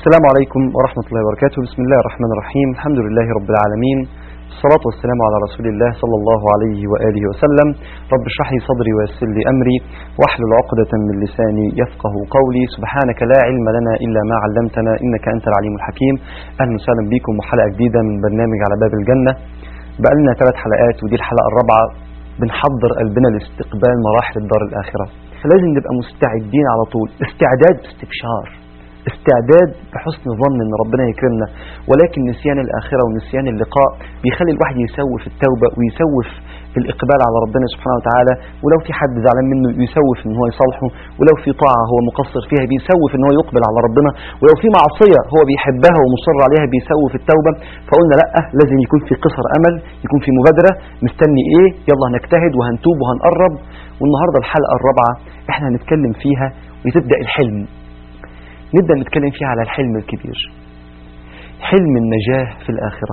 السلام عليكم ورحمة الله وبركاته. بسم الله الرحمن الرحيم. الحمد لله رب العالمين، الصلاة والسلام على رسول الله صلى الله عليه وآله وسلم. رب اشرح لي صدري ويسر لي أمري واحلل عقدة من لساني يفقه قولي. سبحانك لا علم لنا إلا ما علمتنا إنك أنت العليم الحكيم. أهلا وسهلا بكم وحلقة جديدة من برنامج على باب الجنة. بقالنا 3 حلقات ودي الحلقة الرابعة بنحضر قلبنا لاستقبال مراحل الدار الآخرة، فلازم نبقى مستعدين على طول، استعداد باستبشار، استعداد بحسن ظن ان ربنا يكرمنا. ولكن نسيان الآخرة ونسيان اللقاء بيخلي الواحد يسوف التوبة ويسوف الإقبال على ربنا سبحانه وتعالى، ولو في حد زعلان منه يسوف ان هو يصالحه، ولو في طاعة هو مقصر فيها بيسوف ان هو يقبل على ربنا، ولو في معصية هو بيحبها ومصر عليها بيسوف التوبة. فقلنا لا، لازم يكون في قصر أمل، يكون في مبادرة. مستني ايه؟ يلا هنجتهد وهنتوب وهنقرب. والنهاردة الحلقة الرابعة احنا هنتكلم فيها وتبدأ الحلم، نبدأ نتكلم فيها على الحلم الكبير، حلم النجاة في الآخرة.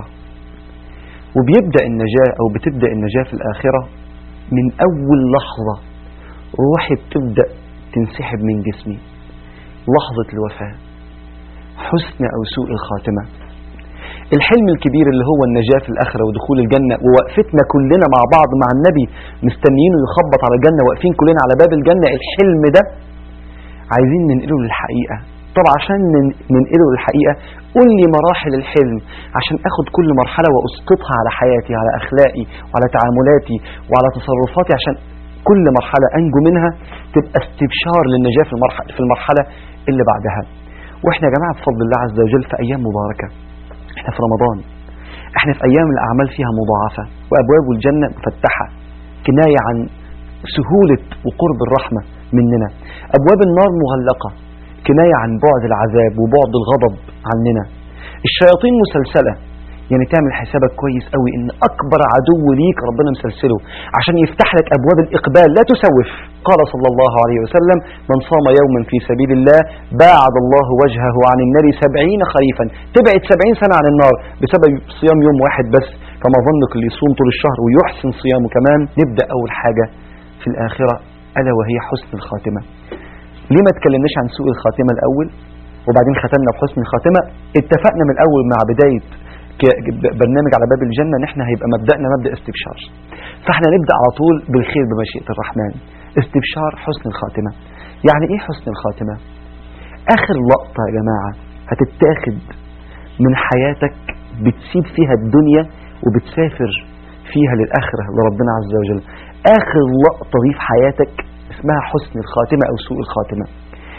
وبيبدأ النجاة أو بتبدأ النجاة في الآخرة من أول لحظة روحي بتبدأ تنسحب من جسمي، لحظة الوفاة، حسن أو سوء الخاتمة. الحلم الكبير اللي هو النجاة في الآخرة ودخول الجنة، ووقفتنا كلنا مع بعض مع النبي مستنيينه يخبط على الجنة، واقفين كلنا على باب الجنة. الحلم ده عايزين ننقله للحقيقة. طبعا عشان ننقله للحقيقة قول لي مراحل الحلم عشان اخد كل مرحلة واسقطها على حياتي، على اخلاقي وعلى تعاملاتي وعلى تصرفاتي، عشان كل مرحلة انجو منها تبقى استبشار للنجاة في المرحلة اللي بعدها. واحنا يا جماعة بفضل الله عز وجل في ايام مباركة، احنا في رمضان، احنا في ايام الاعمال فيها مضاعفة وابواب الجنة مفتحة، كناية عن سهولة وقرب الرحمة مننا. أبواب النار مغلقة، كناية عن بعد العذاب وبعد الغضب عننا. الشياطين مسلسلة، يعني تعمل حسابك كويس قوي إن أكبر عدو ليك ربنا مسلسله عشان يفتح لك أبواب الإقبال. لا تسوف. قال صلى الله عليه وسلم: من صام يوما في سبيل الله باعد الله وجهه عن النار 70 خريفا. تبعد 70 سنة عن النار بسبب صيام يوم واحد بس. فما ظنك اللي يصوم طول الشهر ويحسن صيامه كمان. نبدأ أول حاجة في الآخرة ألا وهي حسن الخاتمة. ليه ما تكلمناش عن سوء الخاتمة الأول وبعدين ختمنا بحسن الخاتمة؟ اتفقنا من الأول مع بداية برنامج على باب الجنة ان احنا هيبقى مبدأنا مبدأ استبشار، فاحنا نبدأ على طول بالخير بمشيئة الرحمن. استبشار حسن الخاتمة. يعني ايه حسن الخاتمة؟ آخر لقطة يا جماعة هتتاخد من حياتك بتسيب فيها الدنيا وبتسافر فيها للآخرة لربنا عز وجل. آخر لقطة دي في حياتك اسمها حسن الخاتمة أو سوء الخاتمة.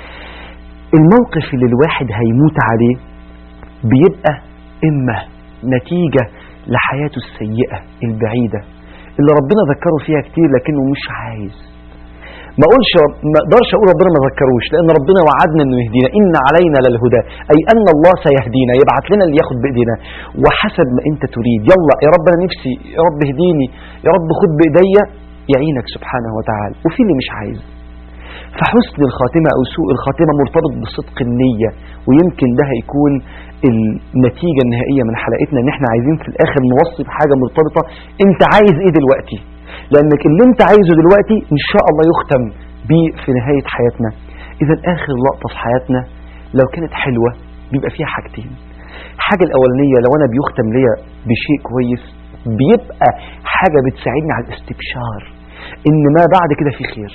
الموقف اللي الواحد هيموت عليه بيبقى إما نتيجة لحياته السيئة البعيدة اللي ربنا ذكره فيها كتير لكنه مش عايز. ما اقدرش اقول ربنا ما ذكروش، لان ربنا وعدنا انه يهدينا، ان علينا للهدى، اي ان الله سيهدينا، يبعت لنا اللي ياخد بايدينا وحسب ما انت تريد. يلا يا رب انا نفسي، يا رب اهديني، يا رب خد بايديا، يعينك سبحانه وتعالى. وفي اللي مش عايز. فحسن الخاتمة او سوء الخاتمة مرتبط بصدق النية، ويمكن ده هيكون النتيجة النهائية من حلقتنا، ان احنا عايزين في الاخر نوصي بحاجة مرتبطة. انت عايز ايه دلوقتي؟ لأنك اللي انت عايزه دلوقتي إن شاء الله يختم بيه في نهاية حياتنا. إذا آخر لقطة في حياتنا لو كانت حلوة بيبقى فيها حاجتين. الحاجة الأولانية لو أنا بيختم ليا بشيء كويس بيبقى حاجة بتساعدني على الاستبشار إن ما بعد كده في خير،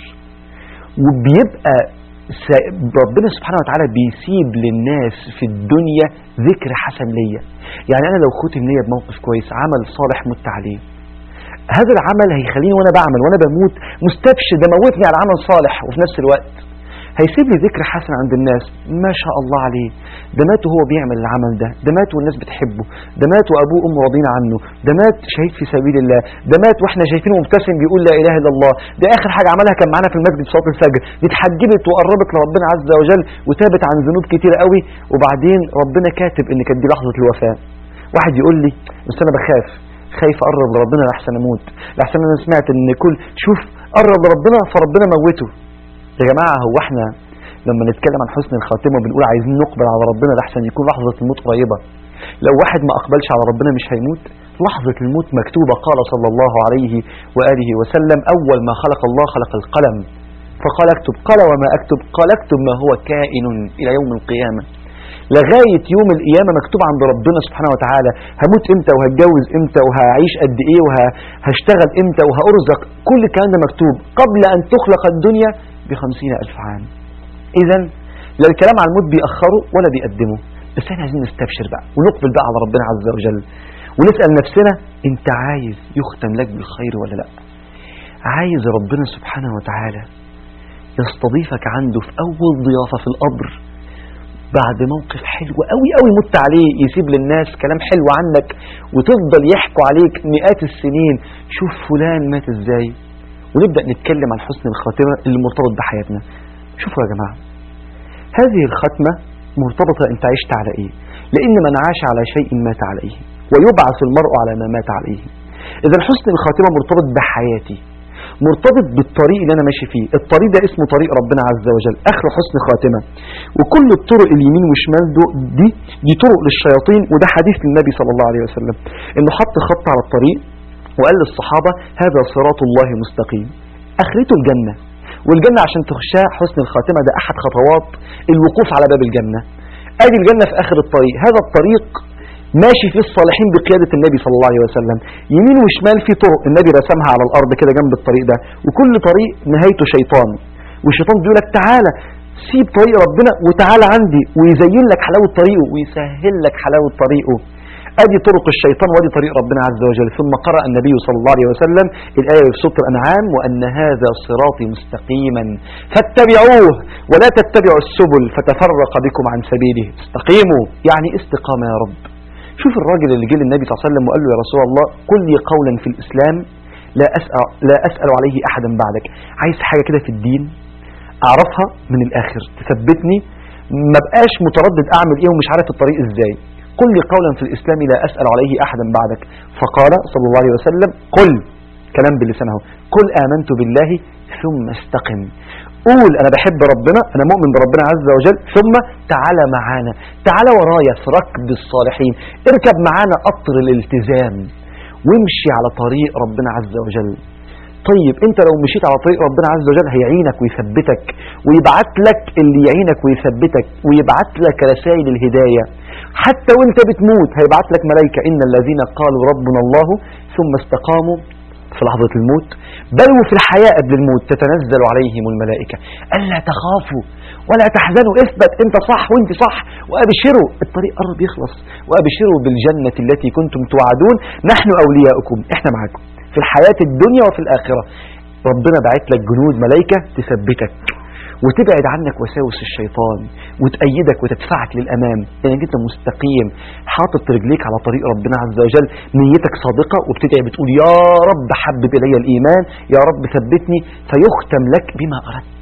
وبيبقى ربنا سبحانه وتعالى بيسيب للناس في الدنيا ذكر حسن ليا. يعني أنا لو ختم ليا بموقف كويس، عمل صالح مت عليه، هذا العمل هيخليني وانا بعمل وانا بموت مستبشر، ده موتني على عمل صالح، وفي نفس الوقت هيسيب لي ذكر حسن عند الناس. ما شاء الله عليه، ده مات وهو بيعمل العمل ده مات والناس بتحبه، ده مات وابوه وامه راضين عنه، ده مات شهيد في سبيل الله، ده مات واحنا شايفينه مبتسم بيقول لا اله الا الله، ده اخر حاجه عملها كان معانا في المسجد صلاه الفجر، دي اتحجبت وقربت لربنا عز وجل وتابت عن ذنوب كتير قوي، وبعدين ربنا كاتب ان كانت دي لحظه الوفاه. واحد يقول لي بس انا خايف اقرب لربنا لحسن اموت، لحسن انا سمعت ان كل شوف قرب لربنا فربنا موته. يا جماعه هو احنا لما نتكلم عن حسن الخاتمه بنقول عايزين نقبل على ربنا لحسن يكون لحظه الموت قريبه؟ لو واحد ما اقبلش على ربنا مش هيموت، لحظه الموت مكتوبه. قال صلى الله عليه واله وسلم: اول ما خلق الله خلق القلم فقال اكتب، قال وما اكتب؟ قال اكتب ما هو كائن الى يوم القيامه. لغاية يوم القيامة مكتوب عند ربنا سبحانه وتعالى هموت امتى وهتجوز امتى وهعيش قد ايه وهشتغل امتى وهأرزق. كل الكلام ده مكتوب قبل ان تخلق الدنيا ب50,000 عام. اذا لا الكلام عن الموت بيأخره ولا بيقدمه. بس احنا عايزين نستبشر بقى ونقبل بقى على ربنا عز وجل ونسأل نفسنا انت عايز يختم لك بالخير ولا لا؟ عايز ربنا سبحانه وتعالى يستضيفك عنده في اول ضيافة في القبر بعد موقف حلو قوي قوي مت عليه، يسيب للناس كلام حلو عنك وتفضل يحكوا عليك مئات السنين، شوف فلان مات ازاي، ونبدأ نتكلم عن حسن الخاتمة اللي مرتبط بحياتنا. شوفوا يا جماعة، هذه الختمة مرتبطة انت عشت على ايه، لان من عاش على شيء مات عليه ويبعث المرء على ما مات عليه. اذا حسن الخاتمة مرتبط بحياتي، مرتبط بالطريق اللي انا ماشي فيه. الطريق ده اسمه طريق ربنا عز وجل، اخر حسن خاتمة. وكل الطرق اليمين وشمال دي طرق للشياطين. وده حديث للنبي صلى الله عليه وسلم انه حط خط على الطريق وقال للصحابة هذا صراط الله مستقيم، اخرته الجنة. والجنة عشان تخشها حسن الخاتمة ده احد خطوات الوقوف على باب الجنة. ادي الجنة في اخر الطريق. هذا الطريق ماشي فيه الصالحين بقيادة النبي صلى الله عليه وسلم، يمين وشمال في طرق النبي رسمها على الارض كده جنب الطريق ده، وكل طريق نهايته شيطان. والشيطان بيقول لك تعالى سيب طريق ربنا وتعالى عندي، ويزين لك حلاوة طريقه ويسهل لك حلاوة طريقه. ادي طرق الشيطان وادي طريق ربنا عز وجل. ثم قرأ النبي صلى الله عليه وسلم الآية في سورة الأنعام وأن هذا صراطي مستقيما فاتبعوه ولا تتبعوا السبل فتفرق بكم عن سبيله. استقيموا يعني استقامة يا رب. شوف الراجل اللي جه للنبي صلى الله عليه وسلم وقال له يا رسول الله قل لي قولا في الإسلام لا أسأل عليه أحدا بعدك. عايز حاجة كده في الدين أعرفها من الآخر تثبتني، ما بقاش متردد أعمل إيه ومش عارف الطريق إزاي. قل لي قولا في الإسلام لا أسأل عليه أحدا بعدك. فقال صلى الله عليه وسلم قل، كلام بلسانه، قل آمنت بالله ثم استقم. قول أنا بحب ربنا، أنا مؤمن بربنا عز وجل، ثم تعالى معانا، تعالى ورايا في ركب الصالحين، اركب معانا قطر الالتزام وامشي على طريق ربنا عز وجل. طيب انت لو مشيت على طريق ربنا عز وجل هيعينك ويثبتك ويبعت لك اللي يعينك ويثبتك ويبعت لك رسائل الهداية. حتى وانت بتموت هيبعت لك ملائكة إن الذين قالوا ربنا الله ثم استقاموا في لحظة الموت بل وفي الحياة قبل الموت تتنزل عليهم الملائكة ألا تخافوا ولا تحزنوا، اثبت انت صح وانت صح، وابشروا الطريق قرب يخلص، وابشروا بالجنة التي كنتم توعدون نحن أولياؤكم، احنا معاكم في الحياة الدنيا وفي الآخرة. ربنا بعت لك جنود ملائكة تثبتك وتبعد عنك وساوس الشيطان وتأيدك وتدفعك للأمام لأنك انت مستقيم حاطط رجليك على طريق ربنا عز وجل، نيتك صادقة وبتدعي بتقول يا رب حبب إلي الإيمان، يا رب ثبتني، فيختم لك بما أردت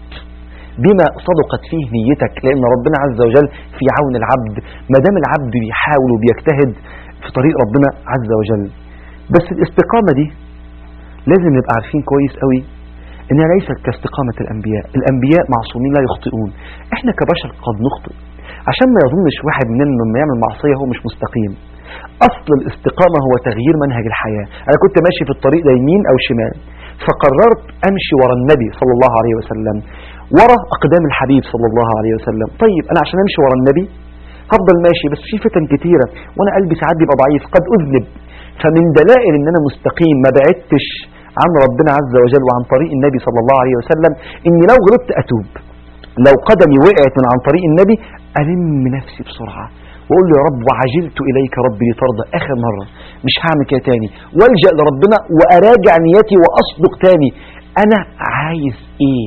بما صدقت فيه نيتك، لأن ربنا عز وجل في عون العبد ما دام العبد بيحاول وبيجتهد في طريق ربنا عز وجل. بس الاستقامة دي لازم نبقى عارفين كويس قوي إنها ليست كاستقامة الأنبياء. الأنبياء معصومين لا يخطئون، إحنا كبشر قد نخطئ، عشان ما يظنش واحد مننا لما يعمل معصية هو مش مستقيم. أصل الاستقامة هو تغيير منهج الحياة. أنا كنت ماشي في الطريق ده يمين أو شمال، فقررت أمشي ورا النبي صلى الله عليه وسلم، ورا أقدام الحبيب صلى الله عليه وسلم. طيب أنا عشان أمشي ورا النبي هفضل ماشي، بس في فتن كتيرة وأنا قلبي ساعات بيبقى ضعيف، قد أذنب. فمن دلائل إن أنا مستقيم ما بعدتش عن ربنا عز وجل وعن طريق النبي صلى الله عليه وسلم إني لو غلطت أتوب، لو قدمي وقعت من عن طريق النبي ألم نفسي بسرعة وأقول له يا رب وعجلت إليك ربي لترضى، آخر مرة مش هعمل كده تاني، والجأ لربنا وأراجع نيتي وأصدق تاني. أنا عايز إيه؟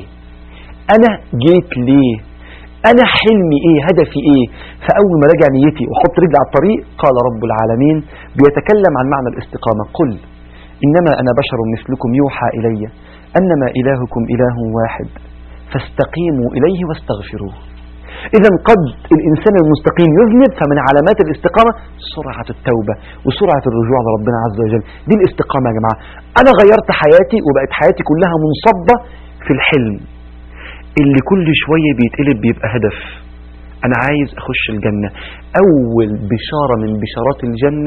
أنا جيت ليه؟ أنا حلمي إيه؟ هدفي إيه؟ فأول ما راجع نيتي وحط رجلي على الطريق قال رب العالمين بيتكلم عن معنى الاستقامة قل إنما أنا بشر مثلكم يوحى إلي أنما إلهكم إله واحد فاستقيموا إليه واستغفروه. إذا قد الإنسان المستقيم يذنب، فمن علامات الاستقامة سرعة التوبة وسرعة الرجوع لربنا عز وجل. دي الاستقامة يا جماعة. أنا غيرت حياتي وبقت حياتي كلها منصبة في الحلم اللي كل شوية بيتقلب بيبقى هدف. أنا عايز أخش الجنة، أول بشارة من بشارات الجنة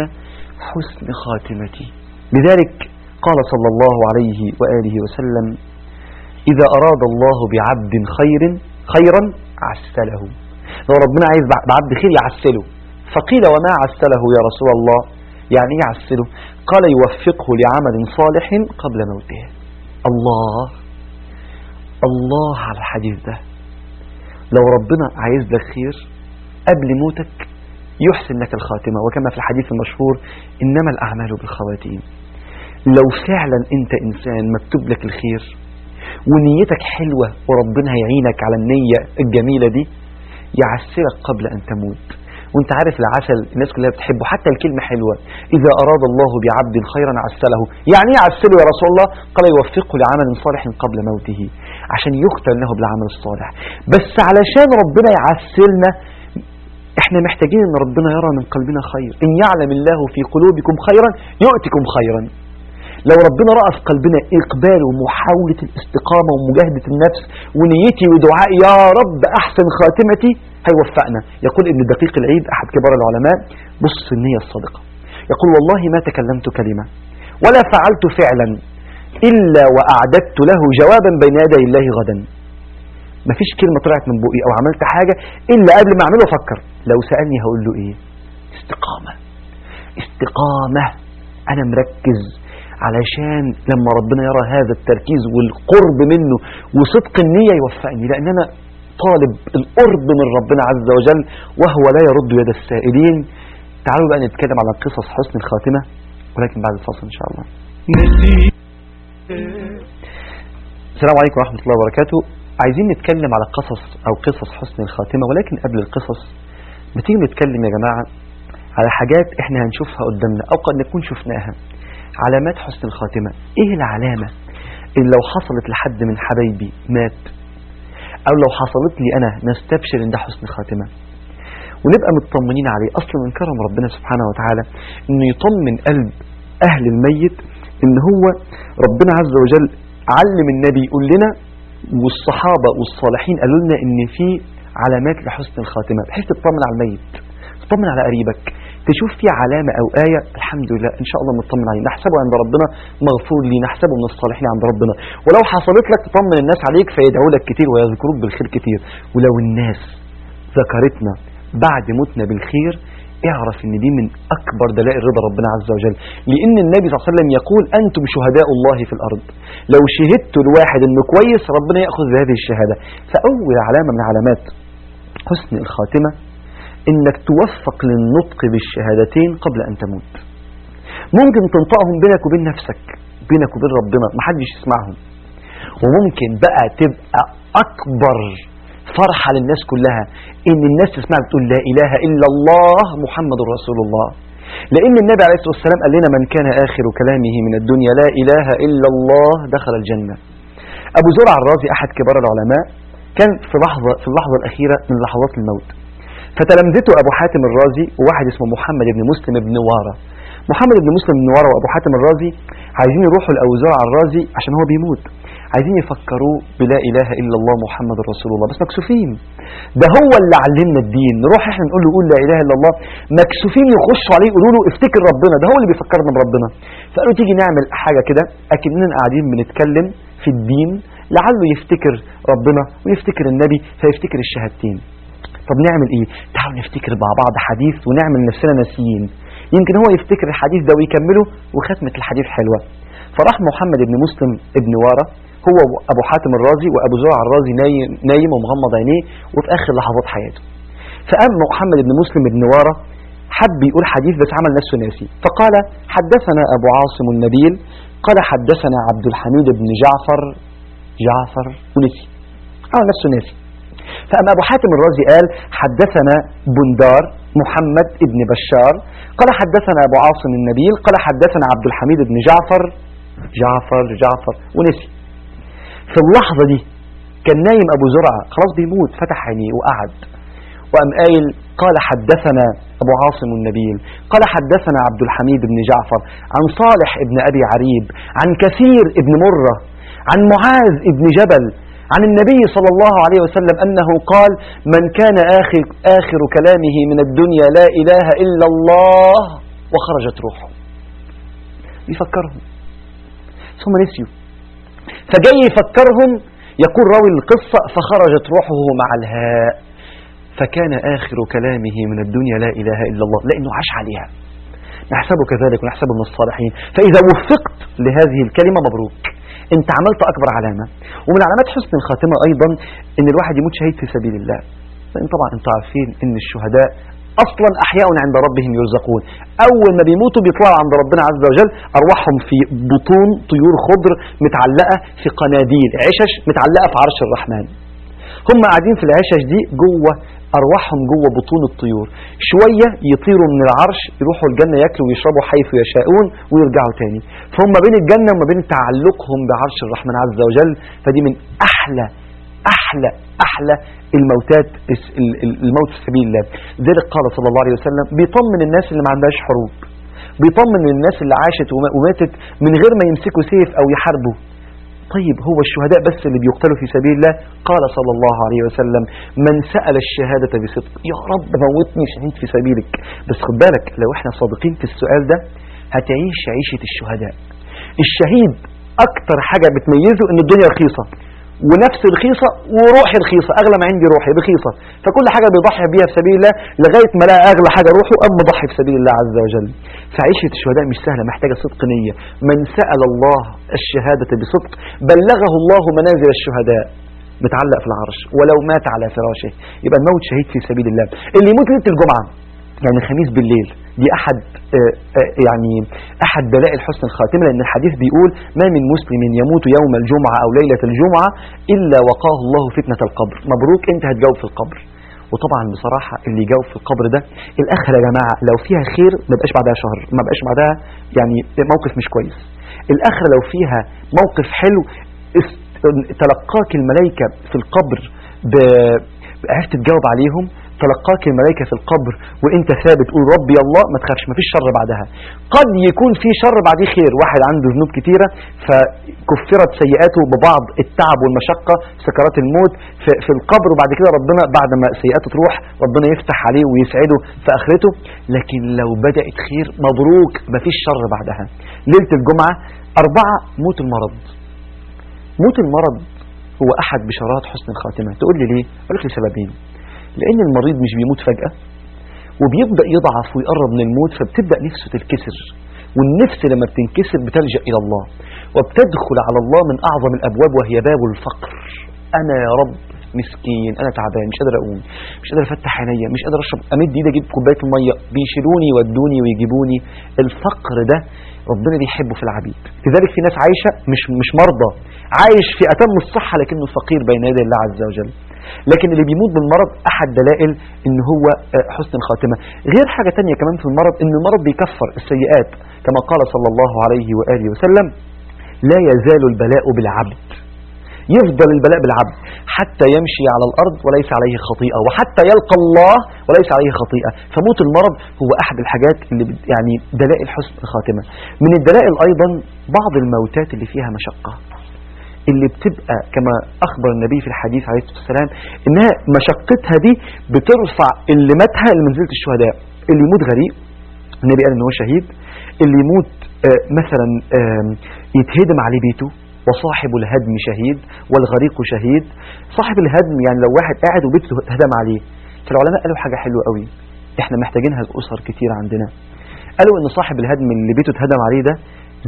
حسن خاتمتي. لذلك قال صلى الله عليه وآله وسلم إذا أراد الله بعبد خيرا عسله. لو ربنا عايز بعبد خير يعسله. فقيل وما عسله يا رسول الله؟ يعني ايه يعسله؟ قال يوفقه لعمل صالح قبل موته. الله الله على الحديث ده. لو ربنا عايز لك خير قبل موتك يحسن لك الخاتمة، وكما في الحديث المشهور إنما الأعمال بالخواتيم. لو فعلا أنت إنسان مكتوب لك الخير ونيتك حلوة وربنا هيعينك على النية الجميلة دي، يعسلك قبل أن تموت. وانت عارف العسل الناس كلها بتحبه، حتى الكلمة حلوة، إذا أراد الله بعبد خيرا عسله. يعني ايه عسله يا رسول الله؟ قال يوفقه لعمل صالح قبل موته، عشان يختم له بالعمل الصالح. بس علشان ربنا يعسلنا احنا محتاجين ان ربنا يرى من قلبنا خير. إن يعلم الله في قلوبكم خيرا يؤتكم خيرا. لو ربنا رأى في قلبنا إقبال ومحاولة الاستقامة ومجاهدة النفس ونيتي ودعاء يا رب أحسن خاتمتي، هيوفقنا. يقول ابن دقيق العيد أحد كبار العلماء، بص النية الصادقة، يقول والله ما تكلمت كلمة ولا فعلت فعلا إلا وأعددت له جوابا بين يدي الله غدا. ما فيش كلمة طلعت من بقي أو عملت حاجة إلا قبل ما أعمله أفكر لو سألني هقول له إيه. استقامة استقامة. أنا مركز علشان لما ربنا يرى هذا التركيز والقرب منه وصدق النية يوفقني، لأن أنا طالب القرب من ربنا عز وجل وهو لا يرد يد السائلين. تعالوا بقى نتكلم على قصص حسن الخاتمة، ولكن بعد الفاصل إن شاء الله. السلام عليكم ورحمة الله وبركاته. عايزين نتكلم على قصص حسن الخاتمة، ولكن قبل القصص بتيجي نتكلم يا جماعة على حاجات احنا هنشوفها قدامنا أو قد نكون شفناها. علامات حسن الخاتمة. ايه العلامة اللي لو حصلت لحد من حبايبي مات، او لو حصلت لي انا نستبشر ان ده حسن خاتمة ونبقى مطمنين عليه؟ اصلا من كرم ربنا سبحانه وتعالى انه يطمن قلب اهل الميت، ان هو ربنا عز وجل علم النبي يقول لنا والصحابة والصالحين قالوا لنا ان في علامات لحسن الخاتمة، بحيث تطمن على الميت، تطمن على قريبك، تشوف فيه علامة أو آية الحمد لله إن شاء الله مطمن عليه، نحسبه عند ربنا مغفور لي، نحسبه من الصالحين عند ربنا. ولو حصلت لك تطمن الناس عليك فيدعوا لك كتير ويذكروك بالخير كتير. ولو الناس ذكرتنا بعد موتنا بالخير اعرف ان دي من أكبر دلائل رضا ربنا عز وجل، لأن النبي صلى الله عليه وسلم يقول أنتم شهداء الله في الأرض. لو شهدت الواحد انه كويس ربنا يأخذ بهذه الشهادة. فأول علامة من علامات حسن الخاتمة انك توفق للنطق بالشهادتين قبل ان تموت. ممكن تنطقهم بينك وبين نفسك، بينك وبين ربنا، محدش يسمعهم. وممكن بقى تبقى اكبر فرحة للناس كلها ان الناس تسمعك تقول لا اله الا الله محمد رسول الله، لان النبي عليه الصلاة والسلام قال لنا من كان اخر كلامه من الدنيا لا اله الا الله دخل الجنة. ابو زرع الرازي احد كبار العلماء كان في اللحظة الاخيرة من لحظات الموت، فتلمذته أبو حاتم الرازي وواحد اسمه محمد بن مسلم بن وارة. محمد بن مسلم بن وارة وأبو حاتم الرازي عايزين يروحوا لأبو زرع الرازي عشان هو بيموت، عايزين يفكروه بلا إله إلا الله محمد رسول الله، بس مكسوفين. ده هو اللي علمنا الدين، نروح احنا نقول له قول لا إله إلا الله، مكسوفين يخشوا عليه يقولوا له افتكر ربنا، ده هو اللي بيفكرنا بربنا. فقالوا تيجي نعمل حاجة كده أكننا قاعدين بنتكلم في الدين، لعله يفتكر ربنا ويفتكر النبي فيفتكر الشهادتين. طب نعمل ايه؟ تعالوا نفتكر مع بعض حديث ونعمل نفسنا ناسيين، يمكن هو يفتكر الحديث ده ويكمله وختمة الحديث حلوة. فراح محمد بن مسلم بن وارة هو ابو حاتم الرازي وابو زرع الرازي نايم ومغمض عينيه وفي اخر لحظات حياته. فقام محمد بن مسلم بن وارة حب يقول حديث بس عمل نفسه ناسي، فقال حدثنا ابو عاصم النبيل قال حدثنا عبد الحميد بن جعفر ونسي، عمل نفسه ناسي. فأما أبو حاتم الرازي قال حدثنا بندار محمد بن بشار قال حدثنا أبو عاصم النبيل قال حدثنا عبد الحميد بن جعفر ونسي. في اللحظة دي كان نايم أبو زرعة خلاص بيموت، فتح عينيه وقعد وقام قايل قال حدثنا أبو عاصم النبيل قال حدثنا عبد الحميد بن جعفر عن صالح بن أبي عريب عن كثير بن مرة عن معاذ بن جبل عن النبي صلى الله عليه وسلم أنه قال من كان آخر كلامه من الدنيا لا إله إلا الله وخرجت روحه. يفكرهم ثم نسيوا، فجاي يفكرهم يقول راوي القصة فخرجت روحه مع الهاء. فكان آخر كلامه من الدنيا لا إله إلا الله، لأنه عاش عليها. نحسبه كذلك ونحسبه من الصالحين. فإذا وفقت لهذه الكلمة مبروك، أنت عملت أكبر علامة. ومن علامات حسن الخاتمة أيضا أن الواحد يموت شهيد في سبيل الله. لأن طبعا أنتم عارفين أن الشهداء أصلا أحياء عند ربهم يرزقون، أول ما بيموتوا بيطلعوا عند ربنا عز وجل أرواحهم في بطون طيور خضر متعلقة في قناديل عشش متعلقة في عرش الرحمن. هم قاعدين في العشش دي جوه، أرواحهم جوه بطون الطيور، شوية يطيروا من العرش يروحوا الجنة يأكلوا ويشربوا حيث يشاءون ويرجعوا تاني. فهم بين الجنة وما بين تعلقهم بعرش الرحمن عز وجل. فدي من أحلى الموتات، الموت في سبيل الله. ذلك قال صلى الله عليه وسلم بيطمن الناس اللي ما عندهاش حروب، بيطمن الناس اللي عاشت وماتت من غير ما يمسكوا سيف أو يحاربوا. طيب هو الشهداء بس اللي بيقتلوا في سبيل الله؟ قال صلى الله عليه وسلم من سأل الشهادة بصدق، يا رب موتني شهيد في سبيلك. بس خد بالك لو احنا صادقين في السؤال ده هتعيش عيشة الشهداء. الشهيد أكتر حاجة بتميزه إن الدنيا رخيصة، ونفس رخيصة، وروحي رخيصة، أغلى ما عندي روحي رخيصة. فكل حاجة بيضحي بيها في سبيل الله لغاية ما لقى أغلى حاجة روحه أما ضحي في سبيل الله عز وجل. فعيشة الشهداء مش سهلة، محتاجة صدق نية. من سأل الله الشهادة بصدق بلغه الله منازل الشهداء، متعلق في العرش ولو مات على فراشه. يبقى الموت شهيد في سبيل الله. اللي يموت ليلة الجمعة يعني الخميس بالليل، دي أحد دلائل حسن الخاتمة، لأن الحديث بيقول ما من مسلم يموت يوم الجمعة أو ليلة الجمعة إلا وقاه الله فتنة القبر. مبروك أنت هتجاوب في القبر. وطبعا بصراحة اللي يجاوب في القبر ده الآخرة يا جماعة لو فيها خير ما بقاش بعدها شهر، ما بقاش بعدها يعني موقف مش كويس. الآخرة لو فيها موقف حلو تلقاك الملائكة في القبر عرفت تجاوب عليهم، تلقاك الملائكة في القبر وانت ثابت قول ربي الله، ما تخافش، ما فيش شر بعدها. قد يكون في شر بعديه خير، واحد عنده ذنوب كتيرة فكفرت سيئاته ببعض التعب والمشقة سكرات الموت في القبر، وبعد كده ربنا بعد ما سيئاته تروح ربنا يفتح عليه ويسعده في آخرته. لكن لو بدأت خير مبروك، ما فيش شر بعدها. ليلة الجمعة 4 موت المرض. موت المرض هو أحد بشارات حسن الخاتمة. تقول لي ليه؟ أقول لك لسببين. لأن المريض مش بيموت فجأة، وبيبدأ يضعف ويقرب من الموت، فبتبدأ نفسه تتكسر، والنفس لما بتنكسر بتلجأ إلى الله وبتدخل على الله من أعظم الأبواب وهي باب الفقر. أنا يا رب مسكين، أنا تعبان، مش قادر أقوم، مش قادر أفتح عينيا، مش قادر أشرب، أمد إيدي أجيب كوباية المية بيشيلوني يودوني ويجيبوني. الفقر ده ربنا بيحبه في العبيد. لذلك في ناس عايشة مش مرضى، عايش في أتم الصحة لكنه فقير بين يدي الله عز وجل. لكن اللي بيموت بالمرض أحد دلائل إن هو حسن الخاتمة. غير حاجة تانية كمان في المرض، إن المرض بيكفر السيئات كما قال صلى الله عليه وآله وسلم لا يزال البلاء بالعبد، يفضل البلاء بالعبد حتى يمشي على الأرض وليس عليه خطيئة، وحتى يلقى الله وليس عليه خطيئة. فموت المرض هو أحد الحاجات اللي يعني دلائل حسن الخاتمة. من الدلائل أيضا بعض الموتات اللي فيها مشقة، اللي بتبقى كما أخبر النبي في الحديث عليه الصلاة والسلام إنها مشقتها دي بترفع اللي ماتها لمنزلة الشهداء. اللي يموت غريق النبي قال إن هو شهيد. اللي يموت مثلا يتهدم عليه بيته، وصاحب الهدم شهيد والغريق شهيد. صاحب الهدم يعني لو واحد قاعد وبيته هدم عليه. فالعلماء قالوا حاجة حلوة قوي احنا محتاجينها الأسر كتير عندنا. قالوا إن صاحب الهدم اللي بيته اتهدم عليه ده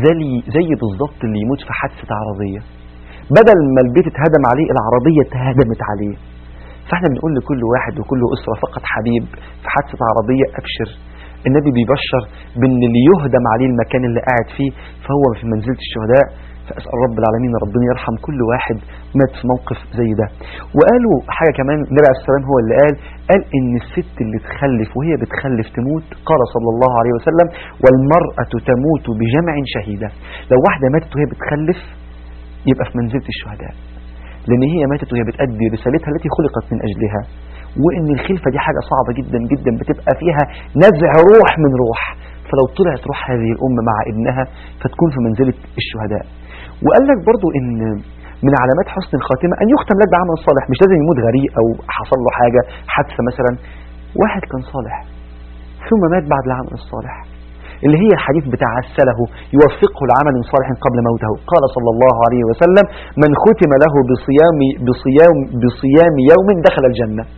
زي بالظبط اللي يموت في حادثة عربية. بدل ما البيت اتهدم عليه العربية اتهدمت عليه. فاحنا بنقول لكل واحد وكل أسرة فقط حبيب في حادثة عربية أبشر، النبي بيبشر بأن اللي يهدم عليه المكان اللي قاعد فيه فهو في منزلة الشهداء. فأسأل رب العالمين ربنا يرحم كل واحد مات في موقف زي ده. وقالوا حاجة كمان، النبي عليه السلام هو اللي قال إن الست اللي تخلف وهي بتخلف تموت، قال صلى الله عليه وسلم والمرأة تموت بجمع شهيدة. لو واحدة ماتت وهي بتخلف يبقى في منزلة الشهداء، لأن هي ماتت وهي بتأدي رسالتها التي خلقت من أجلها. وإن الخلفة دي حاجة صعبة جدا جدا، بتبقى فيها نزع روح من روح. فلو طلعت روح هذه الأم مع ابنها فتكون في منزلة الشهداء. وقال لك برضو إن من علامات حسن الخاتمة أن يختم لك بعمل صالح. مش لازم يموت غريق أو حصل له حاجة حادثة مثلا. واحد كان صالح ثم مات بعد العمل الصالح، اللي هي الحديث بتاع عسله يوفقه العمل صالح قبل موته. قال صلى الله عليه وسلم من ختم له بصيام يوم دخل الجنة.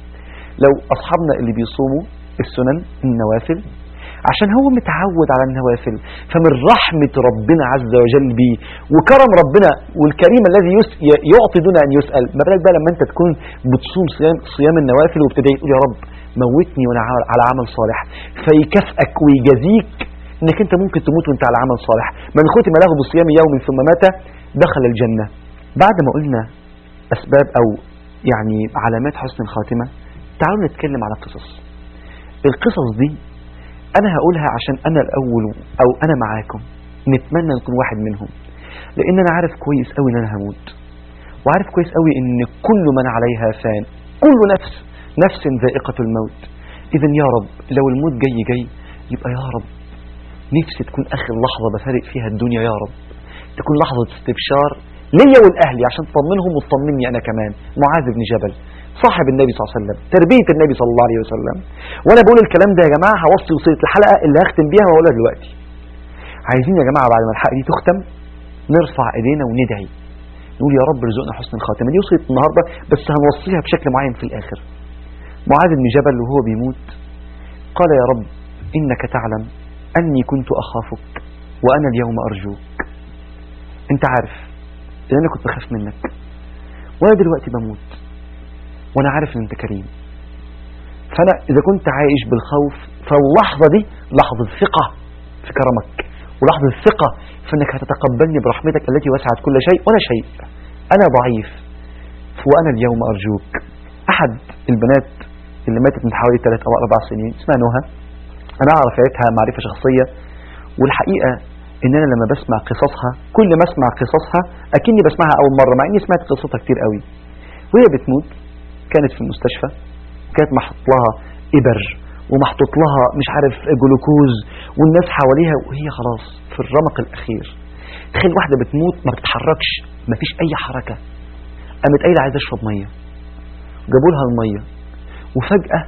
لو أصحابنا اللي بيصوموا السنن النوافل عشان هو متعود على النوافل، فمن رحمة ربنا عز وجل بيه وكرم ربنا والكريم الذي يعطي دون أن يسأل، ما بالك بقى لما أنت تكون بتصوم صيام النوافل وبتدعي تقول يا رب موتني وأنا على عمل صالح، فيكافئك ويجازيك إنك أنت ممكن تموت وأنت على عمل صالح. من ختم له بالصيام يوم ثم مات دخل الجنة. بعد ما قلنا أسباب أو يعني علامات حسن الخاتمة، تعالوا نتكلم على قصص. القصص دي أنا هقولها عشان أنا الأول أو أنا معاكم نتمنى نكون واحد منهم، لأن أنا عارف كويس قوي إن أنا هموت، وعارف كويس قوي إن كل من عليها فان، كل نفس ذائقة الموت. إذا يا رب لو الموت جاي يبقى يا رب نفسي تكون آخر لحظة بفارق فيها الدنيا، يا رب تكون لحظة استبشار ليا والأهلي عشان تطمنهم وتطمني أنا كمان. معاذ بن جبل صاحب النبي صلى الله عليه وسلم، تربية النبي صلى الله عليه وسلم. وأنا بقول الكلام ده يا جماعة هوصي وصية الحلقة اللي هختم بيها وأقولها دلوقتي. عايزين يا جماعة بعد ما الحلقة دي تختم نرفع إيدينا وندعي، نقول يا رب ارزقنا حسن الخاتمة. دي وصية النهاردة بس هنوصيها بشكل معين في الآخر. معاذ بن جبل وهو بيموت قال يا رب إنك تعلم أني كنت أخافك وأنا اليوم أرجوك. أنت عارف إن أنا كنت بخاف منك وأنا دلوقتي بموت وأنا عارف إن أنت كريم، فأنا إذا كنت عايش بالخوف فاللحظة دي لحظة ثقة في كرمك ولحظة ثقة في أنك هتتقبلني برحمتك التي وسعت كل شيء، وأنا شيء، أنا ضعيف، وأنا اليوم أرجوك. أحد البنات اللي ماتت من حوالي 3 أو 4 سنين اسمها نهى، أنا أعرف عيلتها معرفة شخصية، والحقيقة إن أنا لما بسمع قصصها كل ما أسمع قصصها أكني بسمعها أول مرة، مع إني سمعت قصتها كتير قوي. وهي بتموت كانت في المستشفى، كانت محطوط لها إبر ومحطوط لها مش عارف جلوكوز والناس حواليها وهي خلاص في الرمق الأخير. تخيل واحدة بتموت ما بتتحركش، ما فيش أي حركة، قامت قايلة عايزة أشرب مية، جابوا لها المية وفجأة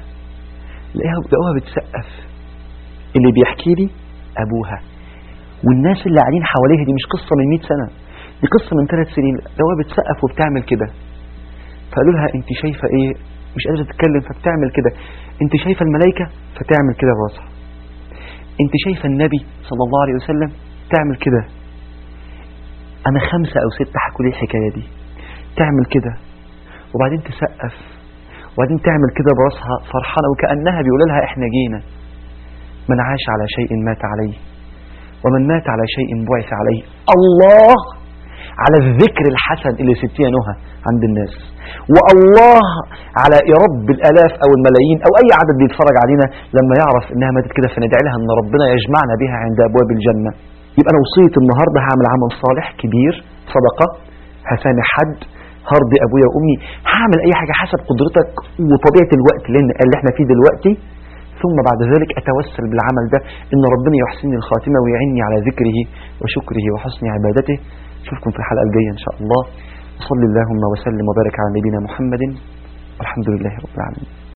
لقوها بتسقف. اللي بيحكي لي أبوها والناس اللي قاعدين حواليها، دي مش قصة من 100 سنة، دي قصة من 3 سنين، لقوها بتسقف وبتعمل كده. فقالوا لها انت شايفة ايه؟ مش قادرة تتكلم فبتعمل كده. انت شايفة الملائكة؟ فتعمل كده براسها. انت شايفة النبي صلى الله عليه وسلم؟ تعمل كده. انا 5 أو 6 حكوا لي الحكاية دي. تعمل كده وبعدين تسقف وبعدين تعمل كده براسها فرحانة وكأنها بيقول لها احنا جينا. من عاش على شيء مات عليه ومن مات على شيء بعث عليه. الله على الذكر الحسن اللي ستيها نهى عند الناس، والله على رب الآلاف أو الملايين أو أي عدد بيتفرج علينا لما يعرف إنها ماتت كده، فندعي لها إن ربنا يجمعنا بها عند أبواب الجنة. يبقى أنا وصية النهاردة هعمل عمل صالح كبير، صدقة، هسامح حد، هرضي أبويا وأمي، هعمل أي حاجة حسب قدرتك وطبيعة الوقت اللي احنا فيه دلوقتي، ثم بعد ذلك أتوسل بالعمل ده إن ربنا يحسن الخاتمة ويعني على ذكره وشكره وحسن عبادته. أشوفكم في الحلقة الجاية إن شاء الله. صلى اللهم وسلم وبارك على نبينا محمد والحمد لله رب العالمين.